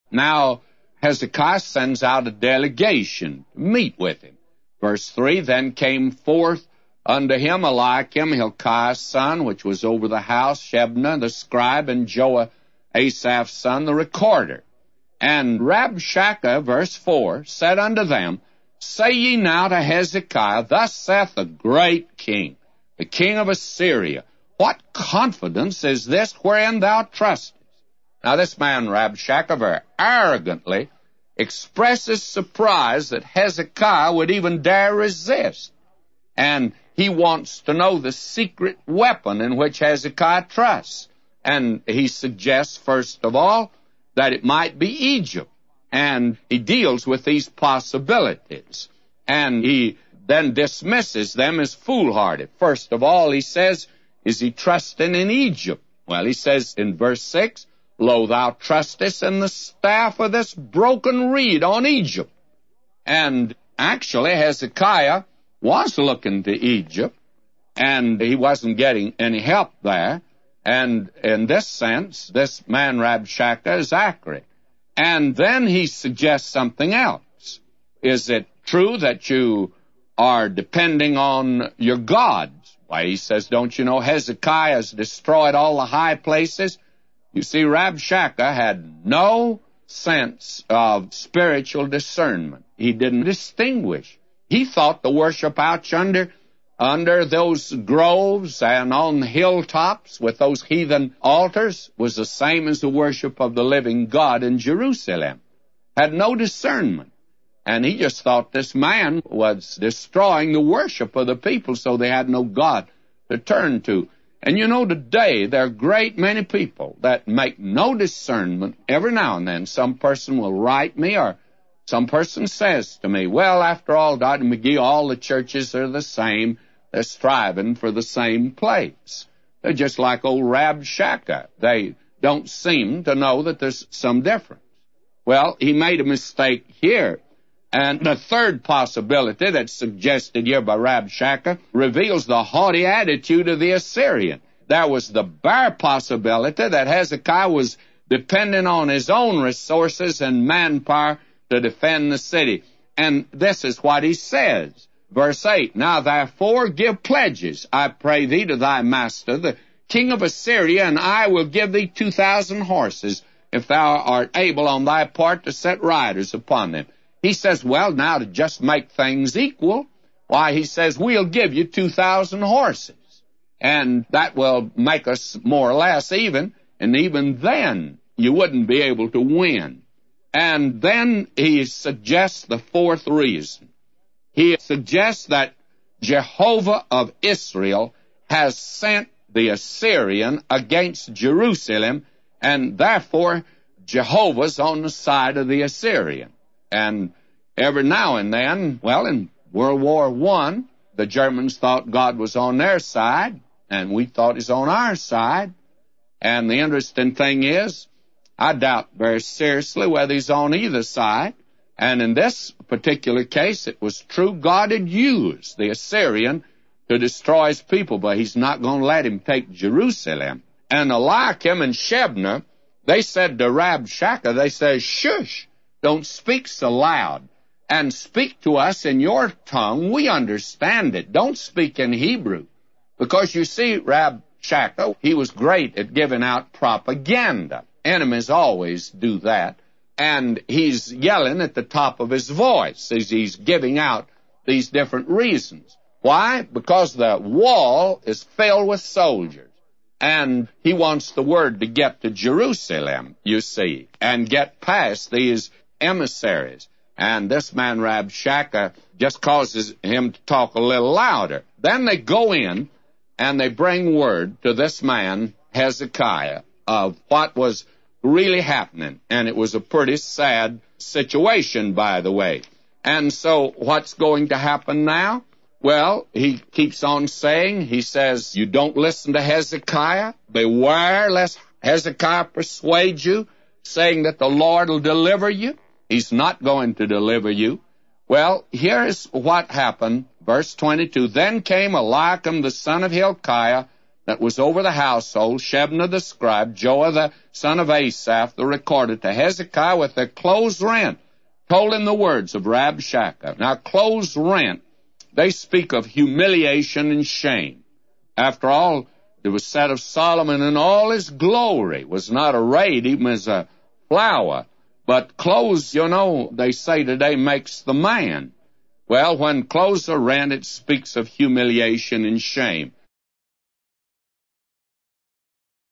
Now, Hezekiah sends out a delegation to meet with him. Verse 3, then came forth unto him Eliakim, Hilkiah's son, which was over the house, Shebna the scribe, and Joah, Asaph's son, the recorder. And Rabshakeh, verse 4, said unto them, say ye now to Hezekiah, thus saith the great king, the king of Assyria, what confidence is this wherein thou trustest? Now this man, Rabshakeh, very arrogantly expresses surprise that Hezekiah would even dare resist. And he wants to know the secret weapon in which Hezekiah trusts. And he suggests, first of all, that it might be Egypt. And he deals with these possibilities. And he then dismisses them as foolhardy. First of all, he says, is he trusting in Egypt? Well, he says in verse 6, lo, thou trustest in the staff of this broken reed on Egypt. And actually, Hezekiah was looking to Egypt, and he wasn't getting any help there. And in this sense, this man Rabshakeh is accurate. And then he suggests something else. Is it true that you are depending on your gods? Why, he says, don't you know Hezekiah has destroyed all the high places? You see, Rabshakeh had no sense of spiritual discernment. He didn't distinguish. He thought the worship out under those groves and on the hilltops with those heathen altars was the same as the worship of the living God in Jerusalem. Had no discernment. And he just thought this man was destroying the worship of the people, so they had no God to turn to. And you know, today there are a great many people that make no discernment. Every now and then some person will write me, or some person says to me, well, after all, Dr. McGee, all the churches are the same. They're striving for the same place. They're just like old Rabshakeh. They don't seem to know that there's some difference. Well, he made a mistake here. And the third possibility that's suggested here by Rabshakeh reveals the haughty attitude of the Assyrian. There was the bare possibility that Hezekiah was depending on his own resources and manpower to defend the city. And this is what he says. Verse 8, now therefore give pledges, I pray thee, to thy master, the king of Assyria, and I will give thee 2,000 horses, if thou art able on thy part to set riders upon them. He says, well, now to just make things equal, why, he says, we'll give you 2,000 horses. And that will make us more or less even, and even then you wouldn't be able to win. And then he suggests the fourth reason. He suggests that Jehovah of Israel has sent the Assyrian against Jerusalem, and therefore Jehovah's on the side of the Assyrian. And every now and then, well, in World War I, the Germans thought God was on their side, and we thought he's on our side. And the interesting thing is, I doubt very seriously whether he's on either side. And in this particular case, it was true God had used the Assyrian to destroy his people, but he's not going to let him take Jerusalem. And Eliakim and Shebna, they said to Rabshakeh, they said, shush, don't speak so loud, and speak to us in your tongue. We understand it. Don't speak in Hebrew. Because you see, Rabshakeh, he was great at giving out propaganda. Enemies always do that. And he's yelling at the top of his voice as he's giving out these different reasons. Why? Because the wall is filled with soldiers. And he wants the word to get to Jerusalem, you see, and get past these emissaries. And this man Rabshakeh just causes him to talk a little louder. Then they go in and they bring word to this man Hezekiah of what was really happening. And it was a pretty sad situation, by the way. And so what's going to happen now? Well, he keeps on saying, he says, you don't listen to Hezekiah. Beware lest Hezekiah persuade you, saying that the Lord will deliver you. He's not going to deliver you. Well, here's what happened. Verse 22, then came Eliakim the son of Hilkiah, that was over the household, Shebna the scribe, Joah the son of Asaph, the recorder, to Hezekiah with their clothes rent, told him the words of Rabshakeh. Now, clothes rent, they speak of humiliation and shame. After all, it was said of Solomon in all his glory, was not arrayed even as a flower. But clothes, they say today makes the man. Well, when clothes are rent, it speaks of humiliation and shame.